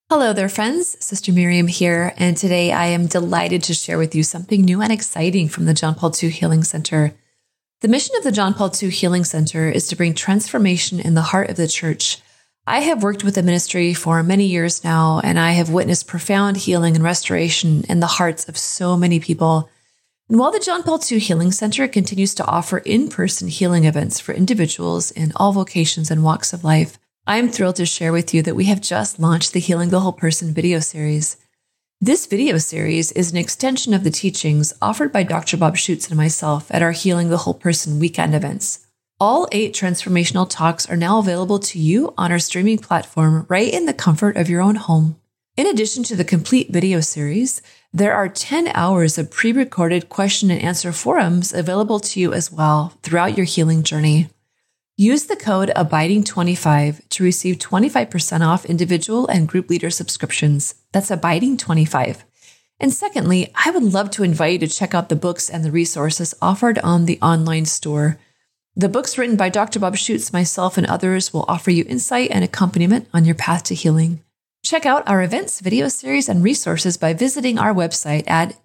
Hello there, friends. Sister Miriam here, and today I am delighted to share with you something new and exciting from the John Paul II Healing Center. The mission of the John Paul II Healing Center is to bring transformation in the heart of the church. I have worked with the ministry for many years now, and I have witnessed profound healing and restoration in the hearts of so many people. And while the John Paul II Healing Center continues to offer in-person healing events for individuals in all vocations and walks of life, I am thrilled to share with you that we have just launched the Healing the Whole Person video series. This video series is an extension of the teachings offered by Dr. Bob Schuchts and myself at our Healing the Whole Person weekend events. All 8 transformational talks are now available to you on our streaming platform right in the comfort of your own home. In addition to the complete video series, there are 10 hours of pre-recorded question and answer forums available to you as well throughout your healing journey. Use the code ABIDING25 to receive 25% off individual and group leader subscriptions. That's ABIDING25. And secondly, I would love to invite you to check out the books and the resources offered on the online store. The books written by Dr. Bob Schuchts, myself, and others will offer you insight and accompaniment on your path to healing. Check out our events, video series, and resources by visiting our website at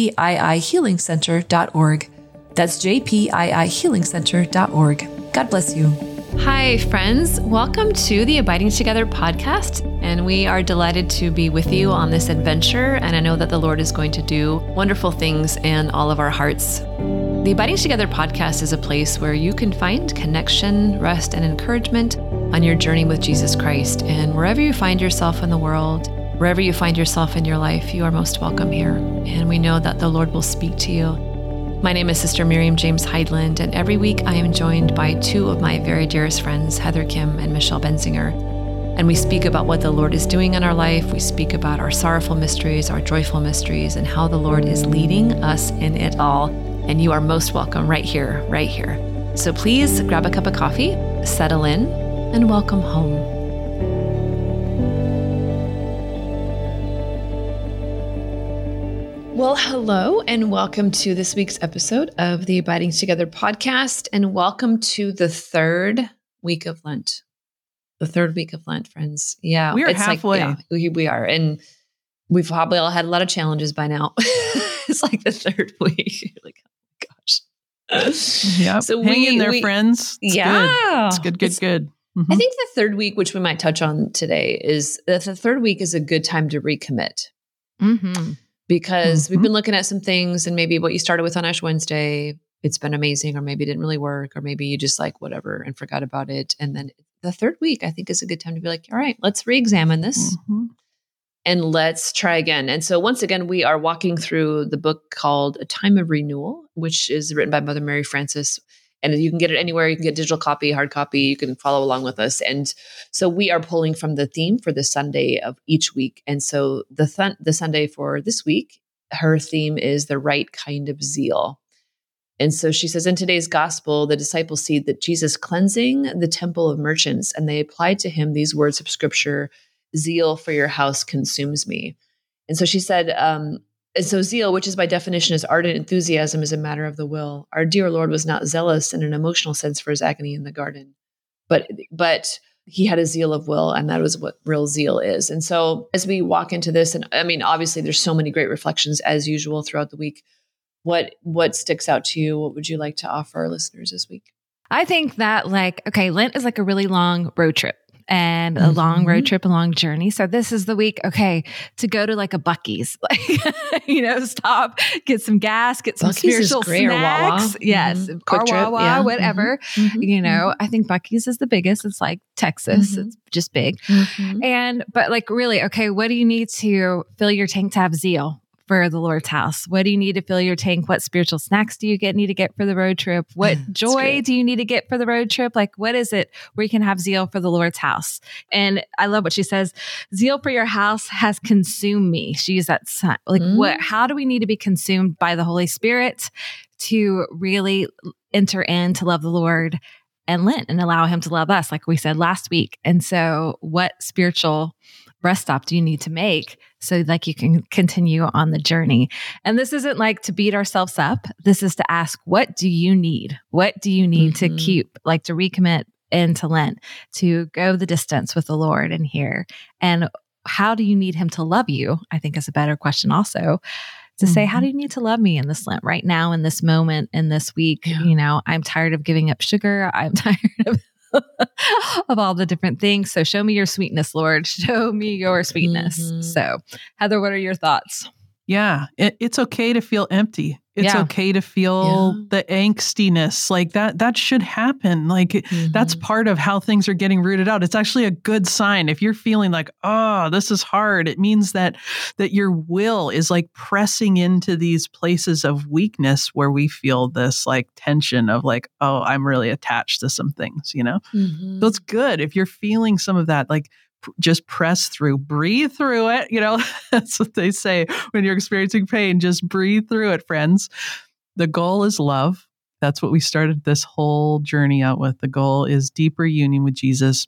jpiihealingcenter.org. That's jpiihealingcenter.org. God bless you. Hi, friends. Welcome to the Abiding Together podcast. And we are delighted to be with you on this adventure. And I know that the Lord is going to do wonderful things in all of our hearts. The Abiding Together podcast is a place where you can find connection, rest, and encouragement on your journey with Jesus Christ. And wherever you find yourself in the world, wherever you find yourself in your life, you are most welcome here. And we know that the Lord will speak to you. My name is Sister Miriam James Heidland, and every week I am joined by 2 of my very dearest friends, Heather Kim and Michelle Benzinger. And we speak about what the Lord is doing in our life. We speak about our sorrowful mysteries, our joyful mysteries, and how the Lord is leading us in it all. And you are most welcome right here, right here. So please grab a cup of coffee, settle in, and welcome home. Well, hello, and welcome to this week's episode of the Abiding Together podcast, and welcome to the 3rd week of Lent. The 3rd week of Lent, friends. Yeah. We're halfway. We are. And we've probably all had a lot of challenges by now. It's like the 3rd week. You're like, oh my gosh. Yep. So hang in there, friends. It's good. It's good. Mm-hmm. I think the 3rd week, which we might touch on today, is that the 3rd week is a good time to recommit. Mm-hmm. Because we've been looking at some things, and maybe what you started with on Ash Wednesday, it's been amazing, or maybe it didn't really work, or maybe you just like whatever and forgot about it. And then the 3rd week, I think, is a good time to be like, all right, let's re-examine this and let's try again. And so once again, we are walking through the book called A Time of Renewal, which is written by Mother Mary Frances. And you can get it anywhere. You can get digital copy, hard copy. You can follow along with us. And so we are pulling from the theme for the Sunday of each week. And so the Sunday for this week, her theme is the right kind of zeal. And so she says, in today's gospel, the disciples see that Jesus cleansing the temple of merchants, and they applied to him these words of scripture, zeal for your house consumes me. And so she said, and so zeal, which is by definition is ardent enthusiasm, is a matter of the will. Our dear Lord was not zealous in an emotional sense for his agony in the garden, but he had a zeal of will, and that was what real zeal is. And so as we walk into this, and I mean, obviously there's so many great reflections as usual throughout the week. What sticks out to you? What would you like to offer our listeners this week? I think that Lent is like a really long road trip. And a long road trip, a long journey. So this is the week, to go to like a Buc-ee's, stop, get some gas, get some Buc-ee's spiritual snacks. Yes. Quick trip, Wawa, whatever. I think Buc-ee's is the biggest. It's like Texas. It's just big. But really, what do you need to fill your tank to have zeal for the Lord's house? What do you need to fill your tank? What spiritual snacks do you need to get for the road trip? What joy do you need to get for the road trip? Like, what is it where you can have zeal for the Lord's house? And I love what she says, zeal for your house has consumed me. She used that, how do we need to be consumed by the Holy Spirit to really enter in to love the Lord and Lent and allow him to love us, like we said last week? And so what spiritual rest stop do you need to make so like you can continue on the journey? And this isn't like to beat ourselves up. This is to ask, what do you need? What do you need to keep, like to recommit into Lent, to go the distance with the Lord in here? And how do you need him to love you? I think is a better question also to say, how do you need to love me in this Lent right now, in this moment, in this week? Yeah. I'm tired of giving up sugar. I'm tired of all the different things. So show me your sweetness, Lord. Show me your sweetness. So Heather, what are your thoughts? Yeah, it's okay to feel empty. It's okay to feel the angstiness. Like that should happen. Like that's part of how things are getting rooted out. It's actually a good sign. If you're feeling like, oh, this is hard, it means that your will is like pressing into these places of weakness where we feel this like tension of like, oh, I'm really attached to some things, So it's good if you're feeling some of that, like just press through, breathe through it. That's what they say when you're experiencing pain, just breathe through it, friends. The goal is love. That's what we started this whole journey out with. The goal is deeper union with Jesus.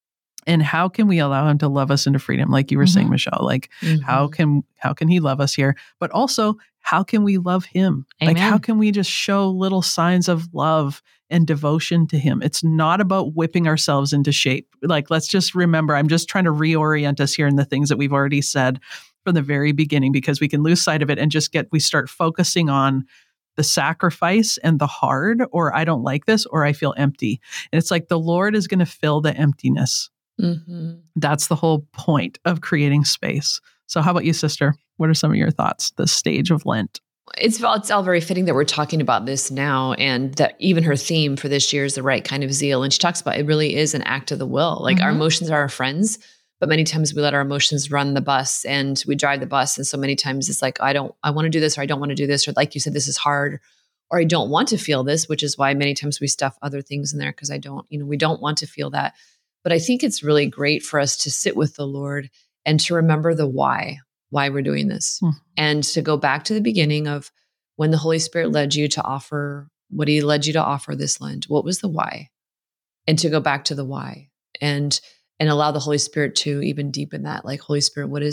And how can we allow him to love us into freedom? Like you were saying, Michelle, like how can he love us here? But also, how can we love him? Amen. Like, how can we just show little signs of love and devotion to him? It's not about whipping ourselves into shape. Like, let's just remember, I'm just trying to reorient us here in the things that we've already said from the very beginning, because we can lose sight of it and we start focusing on the sacrifice and the hard, or I don't like this, or I feel empty. And it's like the Lord is going to fill the emptiness. That's the whole point of creating space. So how about you, sister? What are some of your thoughts, the stage of Lent? It's all very fitting that we're talking about this now, and that even her theme for this year is the right kind of zeal. And she talks about it really is an act of the will. Like our emotions are our friends, but many times we let our emotions run the bus and we drive the bus. And so many times it's like, I want to do this, or I don't want to do this, or like you said, this is hard, or I don't want to feel this, which is why many times we stuff other things in there because we don't want to feel that. But I think it's really great for us to sit with the Lord and to remember the why we're doing this, and to go back to the beginning of when the Holy Spirit led you to offer what he led you to offer this Lent. What was the why? And to go back to the why and allow the Holy Spirit to even deepen that. Like, Holy Spirit, what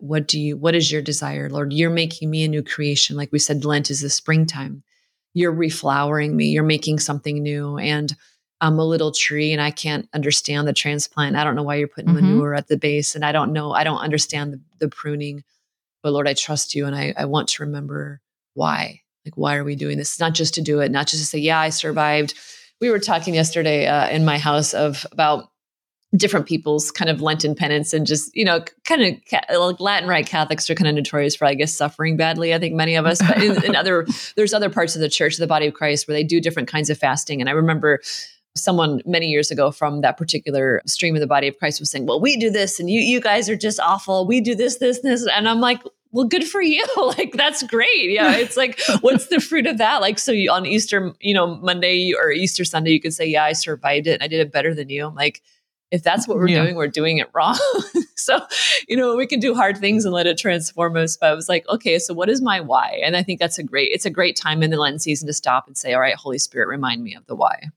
is your desire? Lord, you're making me a new creation. Like we said, Lent is the springtime. You're reflowering me. You're making something new. And I'm a little tree and I can't understand the transplant. I don't know why you're putting manure at the base. And I don't understand the pruning, but Lord, I trust you. And I want to remember why. Like, why are we doing this? It's not just to do it, not just to say, yeah, I survived. We were talking yesterday in my house about different people's kind of Lenten penance, and just, kind of like Latin Rite Catholics are kind of notorious for, I guess, suffering badly. I think many of us, but there's other parts of the church, the body of Christ, where they do different kinds of fasting. And I remember someone many years ago from that particular stream of the body of Christ was saying, well, we do this and you guys are just awful. We do this. And I'm like, well, good for you. Like, that's great. Yeah. It's like, what's the fruit of that? Like, so on Easter, Monday or Easter Sunday, you could say, yeah, I survived it and I did it better than you. I'm like, if that's what we're doing it wrong. So, we can do hard things and let it transform us. But I was like, okay, so what is my why? And I think it's a great time in the Lent season to stop and say, all right, Holy Spirit, remind me of the why.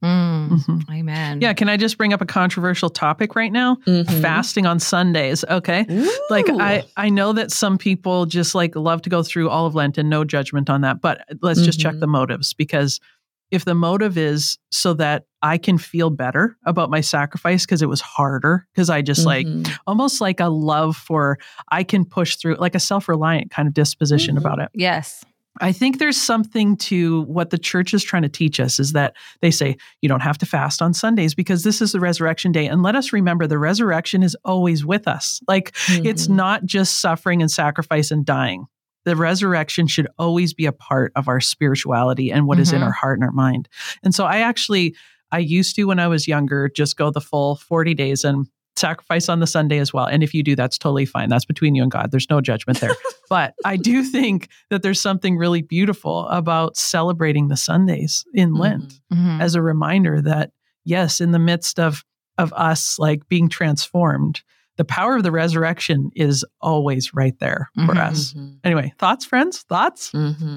Amen. Yeah. Can I just bring up a controversial topic right now? Fasting on Sundays. Okay. Ooh. Like I know that some people just like love to go through all of Lent, and no judgment on that, but let's just check the motives, because if the motive is so that I can feel better about my sacrifice because it was harder, because I just like almost like a love for, I can push through, like a self-reliant kind of disposition about it. Yes. I think there's something to what the church is trying to teach us, is that they say you don't have to fast on Sundays because this is the resurrection day. And let us remember, the resurrection is always with us. Like it's not just suffering and sacrifice and dying. The resurrection should always be a part of our spirituality and what is in our heart and our mind. And so I used to, when I was younger, just go the full 40 days and sacrifice on the Sunday as well. And if you do, that's totally fine. That's between you and God. There's no judgment there. But I do think that there's something really beautiful about celebrating the Sundays in Lent as a reminder that, yes, in the midst of us like being transformed, the power of the resurrection is always right there for us. Anyway, thoughts, friends? Thoughts?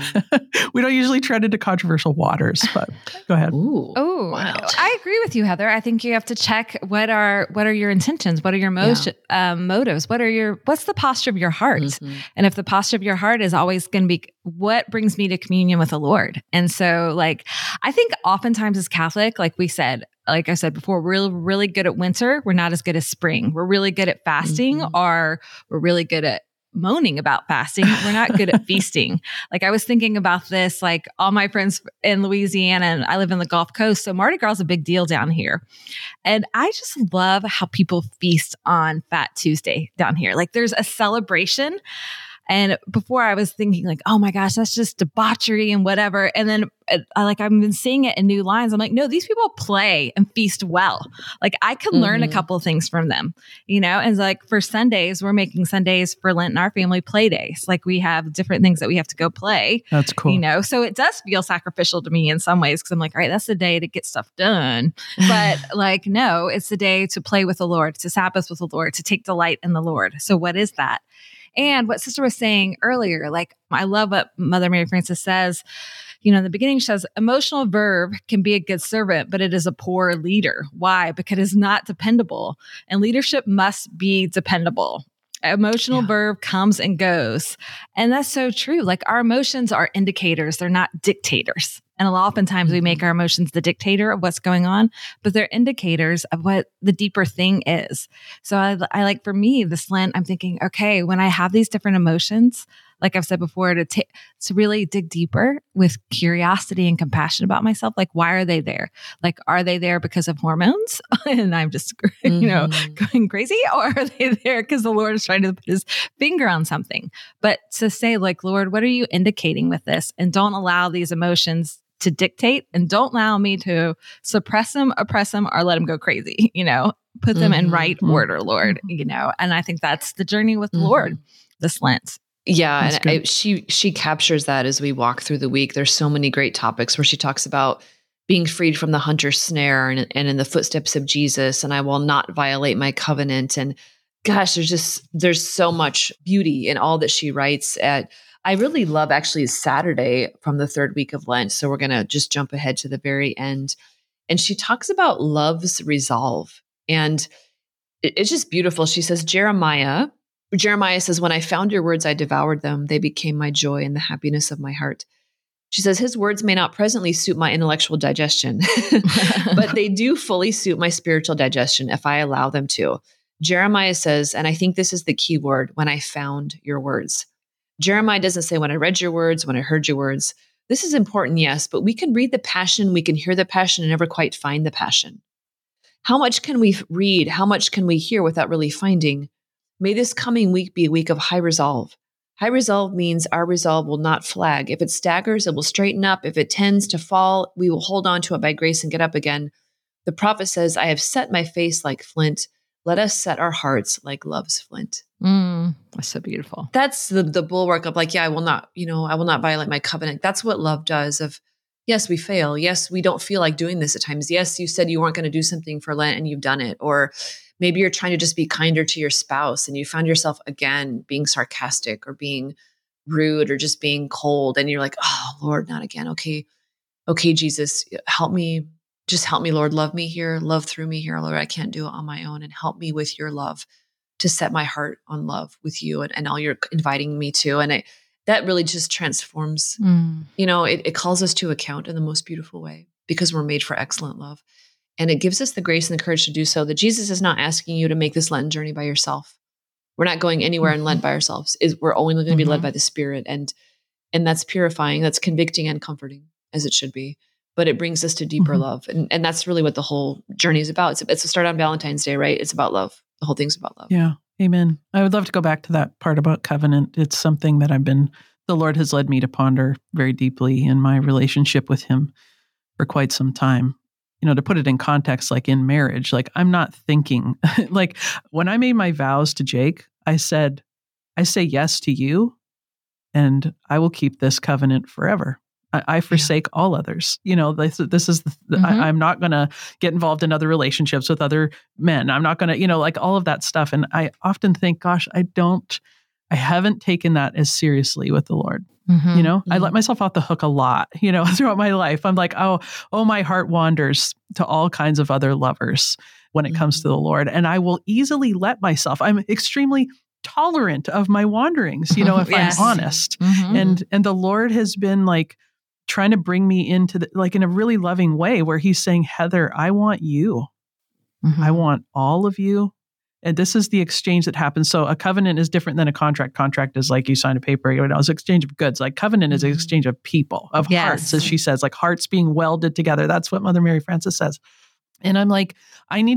We don't usually tread into controversial waters, but go ahead. Oh, wow. I agree with you, Heather. I think you have to check what are your intentions? What are your motives? What's the posture of your heart? And if the posture of your heart is always going to be, what brings me to communion with the Lord? And so, like, I think oftentimes as Catholic, like we said, like I said before, we're really good at winter. We're not as good as spring. We're really good at fasting, or we're really good at moaning about fasting. We're not good at feasting. Like I was thinking about this, like all my friends in Louisiana, and I live in the Gulf Coast. So Mardi Gras is a big deal down here. And I just love how people feast on Fat Tuesday down here. Like there's a celebration. And before I was thinking like, oh my gosh, that's just debauchery and whatever. And then I've been seeing it in new lines. I'm like, no, these people play and feast well. Like I can learn a couple of things from them, and like for Sundays, we're making Sundays for Lent in our family play days. Like we have different things that we have to go play. That's cool. So it does feel sacrificial to me in some ways. Cause I'm like, all right, that's the day to get stuff done. But like, no, it's the day to play with the Lord, to Sabbath with the Lord, to take delight in the Lord. So what is that? And what Sister was saying earlier, like I love what Mother Mary Frances says, in the beginning, she says, emotional verve can be a good servant, but it is a poor leader. Why? Because it's not dependable, and leadership must be dependable. Emotional verve comes and goes. And that's so true. Like our emotions are indicators. They're not dictators. And oftentimes we make our emotions the dictator of what's going on, but they're indicators of what the deeper thing is. So I like, for me, this Lent, I'm thinking, okay, when I have these different emotions, like I've said before, to really dig deeper with curiosity and compassion about myself. Like, why are they there? Like, are they there because of hormones? And I'm just, going crazy? Or are they there because the Lord is trying to put his finger on something? But to say like, Lord, what are you indicating with this? And don't allow these emotions to dictate, and don't allow me to suppress them, oppress them, or let them go crazy, put them in right order, Lord, and I think that's the journey with the Lord this Lent. Yeah. And she captures that as we walk through the week. There's so many great topics where she talks about being freed from the hunter's snare and in the footsteps of Jesus, and I will not violate my covenant. And gosh, there's so much beauty in all that she writes. I really love actually Saturday from the third week of Lent. So we're going to just jump ahead to the very end. And she talks about love's resolve. And it's just beautiful. She says, Jeremiah says, when I found your words, I devoured them. They became my joy and the happiness of my heart. She says, his words may not presently suit my intellectual digestion, but they do fully suit my spiritual digestion if I allow them to. Jeremiah says, and I think this is the key word, when I found your words. Jeremiah doesn't say when I read your words, when I heard your words. This is important, yes, but we can read the passion, we can hear the passion and never quite find the passion. How much can we read? How much can we hear without really finding? May this coming week be a week of high resolve. High resolve means our resolve will not flag. If it staggers, it will straighten up. If it tends to fall, we will hold on to it by grace and get up again. The prophet says, I have set my face like flint. Let us set our hearts like love's flint. That's so beautiful. That's the bulwark of like, I will not violate my covenant. That's what love does of, yes, we fail. Yes, we don't feel like doing this at times. Yes, you said you weren't going to do something for Lent and you've done it. Or maybe you're trying to just be kinder to your spouse and you found yourself again being sarcastic or being rude or just being cold. And you're like, oh Lord, not again. Okay, Jesus, help me. Just help me, Lord. Love me here. Love through me here, Lord. I can't do it on my own. And help me with your love to set my heart on love with you and all you're inviting me to. And that really just transforms, it calls us to account in the most beautiful way because we're made for excellent love. And it gives us the grace and the courage to do so, that Jesus is not asking you to make this Lenten journey by yourself. We're not going anywhere in Lent by ourselves. We're only going to be led by the Spirit. And that's purifying, that's convicting and comforting, as it should be. But it brings us to deeper love. And that's really what the whole journey is about. It's a start on Valentine's Day, right? It's about love. The whole thing's about love. Yeah. Amen. I would love to go back to that part about covenant. It's something that the Lord has led me to ponder very deeply in my relationship with him for quite some time. To put it in context, like in marriage, like I'm not thinking, like when I made my vows to Jake, I said, I say yes to you and I will keep this covenant forever. I forsake all others. This is, I'm not going to get involved in other relationships with other men. I'm not going to, like all of that stuff. And I often think, gosh, I haven't taken that as seriously with the Lord. I let myself off the hook a lot, throughout my life. I'm like, oh, my heart wanders to all kinds of other lovers when it comes to the Lord. And I will easily let myself, I'm extremely tolerant of my wanderings, if I'm honest. And the Lord has been like trying to bring me into in a really loving way where he's saying, Heather, I want you. Mm-hmm. I want all of you. And this is the exchange that happens. So a covenant is different than a contract. Contract is like you sign a paper, it's an exchange of goods. Like covenant is an exchange of people, of hearts, as she says, like hearts being welded together. That's what Mother Mary Frances says. And I'm like, I need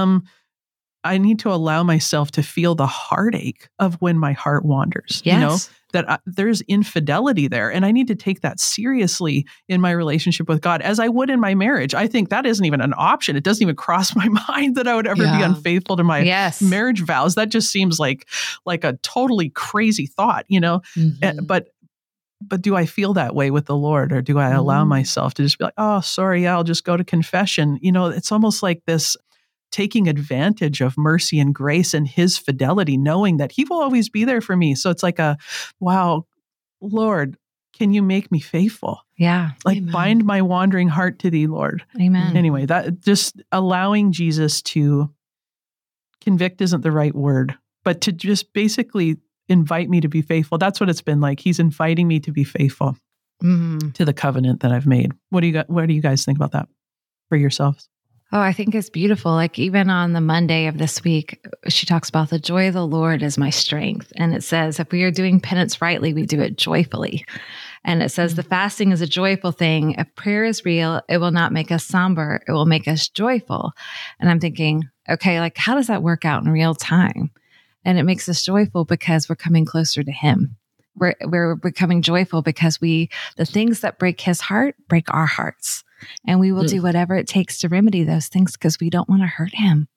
to allow myself to feel the heartache of when my heart wanders, that there's infidelity there. And I need to take that seriously in my relationship with God as I would in my marriage. I think that isn't even an option. It doesn't even cross my mind that I would ever be unfaithful to my marriage vows. That just seems like a totally crazy thought, Mm-hmm. But do I feel that way with the Lord, or do I allow myself to just be like, oh, sorry, I'll just go to confession? It's almost like this taking advantage of mercy and grace and his fidelity, knowing that he will always be there for me. So it's like wow, Lord, can you make me faithful? Yeah. Amen. Bind my wandering heart to thee, Lord. Amen. Anyway, that just allowing Jesus to convict isn't the right word, but to just basically invite me to be faithful. That's what it's been like. He's inviting me to be faithful to the covenant that I've made. What do you guys think about that for yourselves? Oh, I think it's beautiful. Like even on the Monday of this week, she talks about the joy of the Lord is my strength. And it says, if we are doing penance rightly, we do it joyfully. And it says the fasting is a joyful thing. If prayer is real, it will not make us somber. It will make us joyful. And I'm thinking, okay, like how does that work out in real time? And it makes us joyful because we're coming closer to him. We're becoming joyful because the things that break his heart, break our hearts. And we will do whatever it takes to remedy those things because we don't want to hurt him,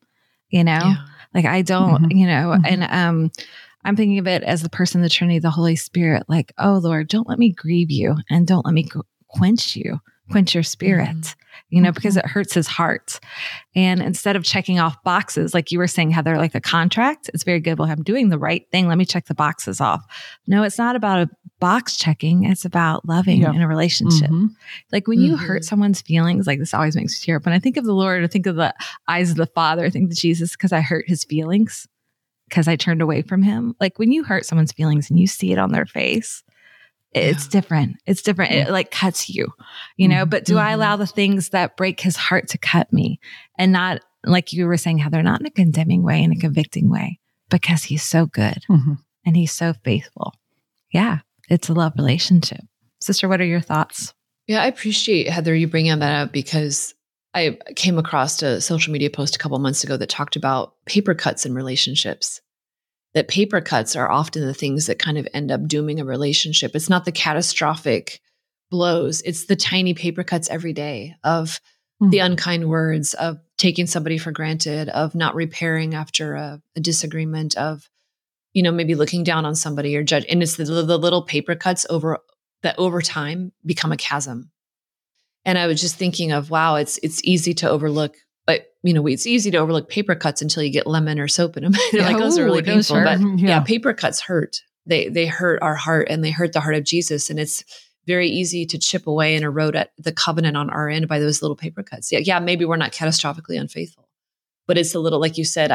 like I don't, and I'm thinking of it as the person, the Trinity, the Holy Spirit, like, oh Lord, don't let me grieve you and don't let me quench your spirit, because it hurts his heart. And instead of checking off boxes, like you were saying, Heather, like a contract, it's very good. Well, I'm doing the right thing. Let me check the boxes off. No, it's not about a box checking. It's about loving in a relationship. Like when you hurt someone's feelings, like this always makes me tear up. When I think of the Lord, I think of the eyes of the Father. I think of Jesus because I hurt his feelings because I turned away from him. Like when you hurt someone's feelings and you see it on their face, it's different. It's different. It like cuts you, but do I allow the things that break his heart to cut me, and not like you were saying, Heather, not in a condemning way, in a convicting way, because he's so good and he's so faithful. Yeah. It's a love relationship. Sister, what are your thoughts? Yeah, I appreciate, Heather, you bringing that up because I came across a social media post a couple months ago that talked about paper cuts in relationships. That paper cuts are often the things that kind of end up dooming a relationship. It's not the catastrophic blows. It's the tiny paper cuts every day of the unkind words, of taking somebody for granted, of not repairing after a disagreement, of maybe looking down on somebody or judge. And it's the little paper cuts over time become a chasm. And I was just thinking of, wow, it's easy to overlook, but it's easy to overlook paper cuts until you get lemon or soap in them. Those are really painful, but paper cuts hurt. They hurt our heart and they hurt the heart of Jesus. And it's very easy to chip away and erode at the covenant on our end by those little paper cuts. Yeah, maybe we're not catastrophically unfaithful, but it's a little, like you said,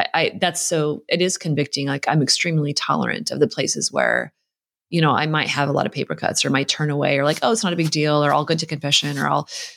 it is convicting. Like I'm extremely tolerant of the places where, I might have a lot of paper cuts or might turn away or like, oh, it's not a big deal, or I'll go to confession, or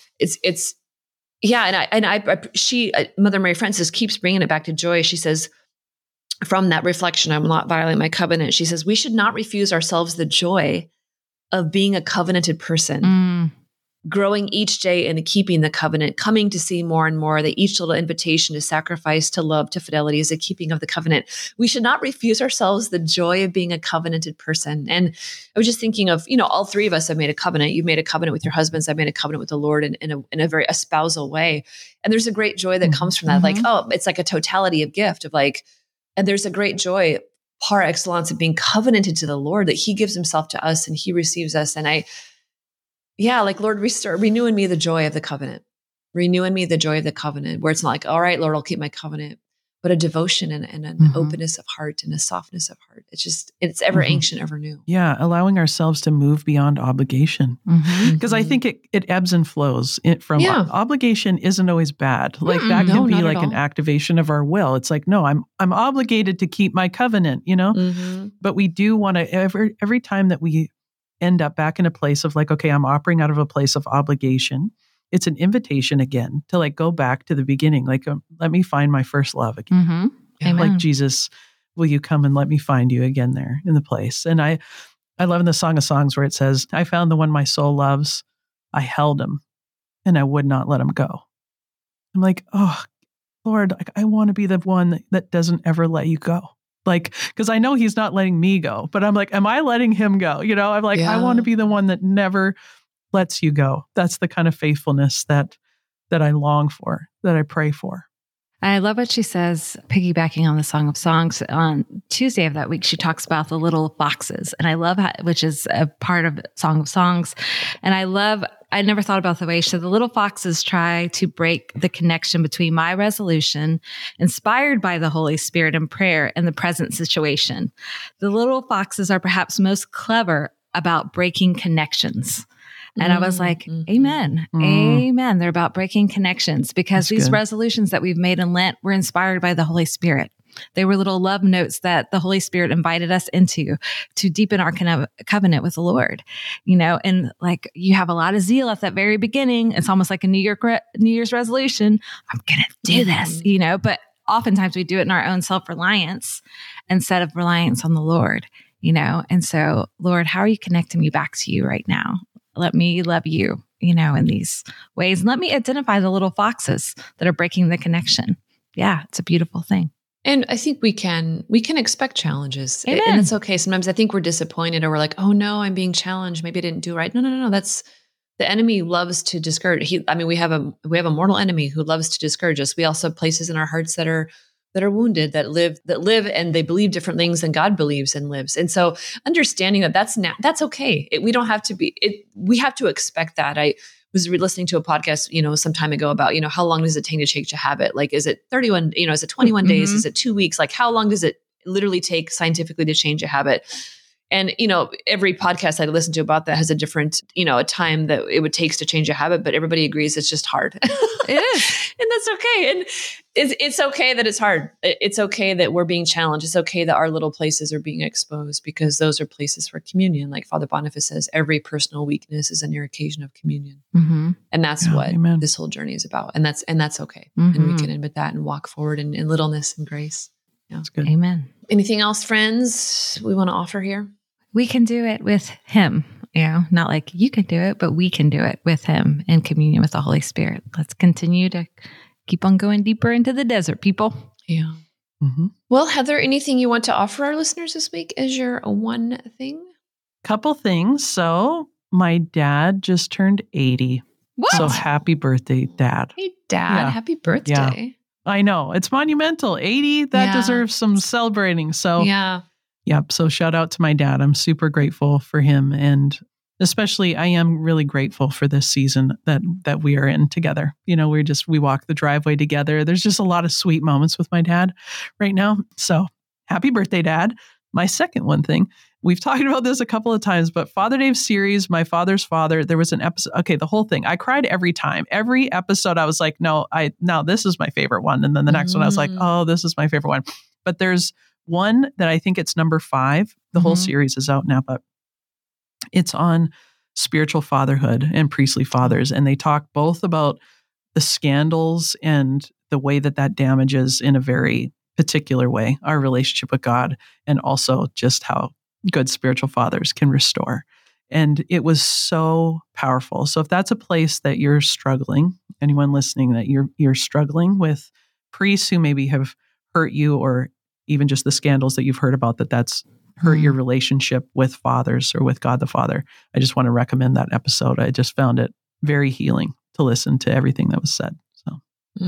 Mother Mary Frances keeps bringing it back to joy. She says, from that reflection, I'm not violating my covenant. She says, we should not refuse ourselves the joy of being a covenanted person, growing each day in the keeping the covenant, coming to see more and more that each little invitation to sacrifice, to love, to fidelity is a keeping of the covenant. We should not refuse ourselves the joy of being a covenanted person. And I was just thinking of, all three of us have made a covenant. You've made a covenant with your husbands. I've made a covenant with the Lord in a very espousal way. And there's a great joy that comes from that. Like, it's like a totality of gift of like, and there's a great joy par excellence of being covenanted to the Lord, that he gives himself to us and he receives us. And Lord, renew in me the joy of the covenant. Renew in me the joy of the covenant, where it's not like, all right, Lord, I'll keep my covenant, but a devotion and an openness of heart and a softness of heart. It's ever ancient, ever new. Yeah, allowing ourselves to move beyond obligation. Because I think it ebbs and flows. Obligation isn't always bad. Like that can be like an activation of our will. It's like, no, I'm obligated to keep my covenant, But we do want to, every time that we end up back in a place of like, okay, I'm operating out of a place of obligation. It's an invitation again to like go back to the beginning. Like, let me find my first love again. Mm-hmm. Amen. Like, Jesus, will you come and let me find you again there in the place? And I love in the Song of Songs where it says, I found the one my soul loves. I held him and I would not let him go. I'm like, oh, Lord, I want to be the one that doesn't ever let you go. Like, because I know he's not letting me go, but I'm like, am I letting him go? You know, I'm like, I want to be the one that never lets you go. That's the kind of faithfulness that I long for, that I pray for. I love what she says, piggybacking on the Song of Songs. On Tuesday of that week, she talks about the little foxes. And I love how, which is a part of Song of Songs. And I never thought about the way she said the little foxes try to break the connection between my resolution, inspired by the Holy Spirit in prayer, and the present situation. The little foxes are perhaps most clever about breaking connections. And I was like, amen. Amen. They're about breaking connections because these resolutions that we've made in Lent were inspired by the Holy Spirit. They were little love notes that the Holy Spirit invited us into to deepen our covenant with the Lord, you know, and like you have a lot of zeal at that very beginning. It's almost like a New Year's resolution. I'm going to do this, you know, but oftentimes we do it in our own self-reliance instead of reliance on the Lord, you know? And so, Lord, how are you connecting me back to you right now? Let me love you, you know, in these ways. And let me identify the little foxes that are breaking the connection. Yeah, it's a beautiful thing. And I think we can expect challenges. Amen. And it's okay. Sometimes I think we're disappointed or we're like, oh no, I'm being challenged. Maybe I didn't do right. No. That's the enemy loves to discourage. We have a mortal enemy who loves to discourage us. We also have places in our hearts that are wounded, that live and they believe different things than God believes and lives. And so understanding that that's okay. We don't have to we have to expect that. I was listening to a podcast, you know, some time ago about, you know, how long does it take to change a habit? Like, is it 31, you know, is it 21 days? Is it 2 weeks? Like, how long does it literally take scientifically to change a habit? And, you know, every podcast I listen to about that has a different, you know, a time that it would take to change a habit, but everybody agrees it's just hard. It is. And that's okay. And it's okay that it's hard. It's okay that we're being challenged. It's okay that our little places are being exposed because those are places for communion. Like Father Boniface says, every personal weakness is a near occasion of communion. Mm-hmm. And that's what this whole journey is about. And that's okay. Mm-hmm. And we can admit that and walk forward in littleness and grace. Yeah. That's good. Amen. Anything else, friends, we want to offer here? We can do it with him, you know, not like you can do it, but we can do it with him in communion with the Holy Spirit. Let's continue to keep on going deeper into the desert, people. Yeah. Mm-hmm. Well, Heather, anything you want to offer our listeners this week as your one thing? Couple things. So my dad just turned 80. What? So happy birthday, Dad. Hey, Dad. Yeah. Happy birthday. Yeah. I know. It's monumental. 80, that deserves some celebrating. So Yep. So shout out to my dad. I'm super grateful for him. And especially I am really grateful for this season that we are in together. You know, we walk the driveway together. There's just a lot of sweet moments with my dad right now. So happy birthday, Dad. My second one thing, we've talked about this a couple of times, but Father Dave's series, My Father's Father, there was an episode. Okay. The whole thing, I cried every time. Every episode I was like, no, this is my favorite one. And then the next one I was like, oh, this is my favorite one. But there's one that I think it's number 5. The whole series is out now, but it's on spiritual fatherhood and priestly fathers. And they talk both about the scandals and the way that damages in a very particular way our relationship with God, and also just how good spiritual fathers can restore. And it was so powerful. So if that's a place that you're struggling, anyone listening that you're struggling with priests who maybe have hurt you, or even just the scandals that you've heard about, that's hurt your relationship with fathers or with God the Father, I just want to recommend that episode. I just found it very healing to listen to everything that was said. So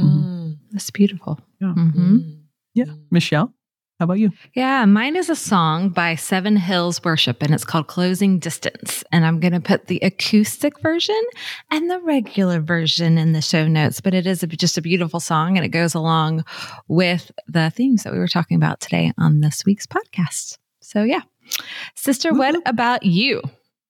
that's beautiful. Yeah. Yeah. Michelle, how about you? Yeah, mine is a song by Seven Hills Worship, and it's called Closing Distance. And I'm going to put the acoustic version and the regular version in the show notes, but it is just a beautiful song, and it goes along with the themes that we were talking about today on this week's podcast. So yeah. Sister, what about you?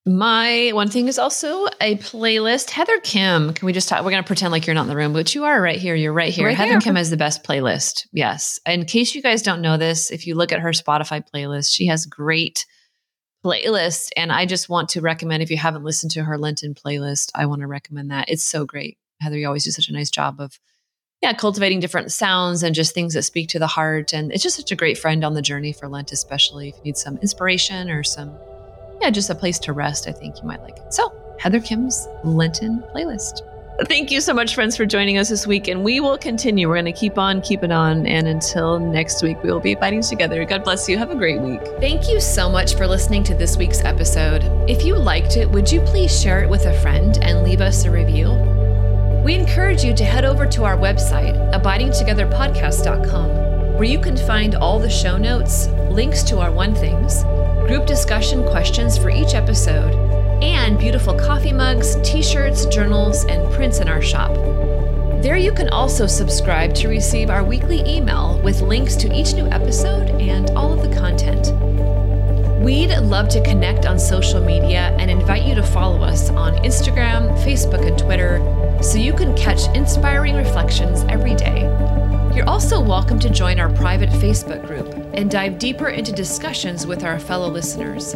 My one thing is also a playlist. Heather Kim, can we just talk? We're going to pretend like you're not in the room, but you are right here. You're right here. Heather Kim has the best playlist. Yes. In case you guys don't know this, if you look at her Spotify playlist, she has great playlist. And I just want to recommend, if you haven't listened to her Lenten playlist, I want to recommend that. It's so great. Heather, you always do such a nice job of cultivating different sounds and just things that speak to the heart. And it's just such a great friend on the journey for Lent, especially if you need some inspiration or just a place to rest. I think you might like it. So Heather Khem's Lenten playlist. Thank you so much, friends, for joining us this week. And we will continue. We're going to keep on keeping on. And until next week, we will be fighting together. God bless you. Have a great week. Thank you so much for listening to this week's episode. If you liked it, would you please share it with a friend and leave us a review? We encourage you to head over to our website, abidingtogetherpodcast.com, where you can find all the show notes, links to our One Things, group discussion questions for each episode, and beautiful coffee mugs, t-shirts, journals, and prints in our shop. There you can also subscribe to receive our weekly email with links to each new episode and all of the content. We'd love to connect on social media and invite you to follow us on Instagram, Facebook, and Twitter so you can catch inspiring reflections every day. You're also welcome to join our private Facebook group and dive deeper into discussions with our fellow listeners.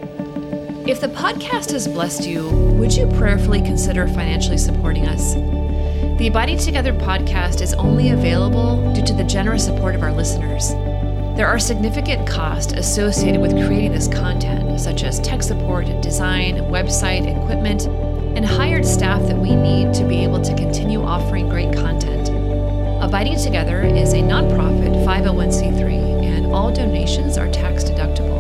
If the podcast has blessed you, would you prayerfully consider financially supporting us? The Abiding Together podcast is only available due to the generous support of our listeners. There are significant costs associated with creating this content, such as tech support, design, website, equipment, and hired staff that we need to be able to continue offering great content. Abiding Together is a nonprofit 501c3, and all donations are tax deductible.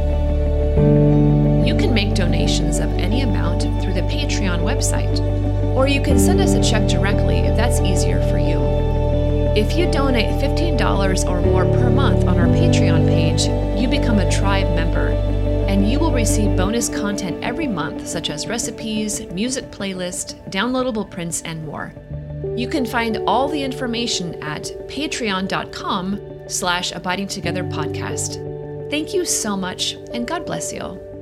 You can make donations of any amount through the Patreon website, or you can send us a check directly if that's easier for you. If you donate $15 or more per month on our Patreon page, you become a tribe member, and you will receive bonus content every month, such as recipes, music playlist, downloadable prints, and more. You can find all the information at patreon.com/abidingtogetherpodcast. Thank you so much, and God bless you.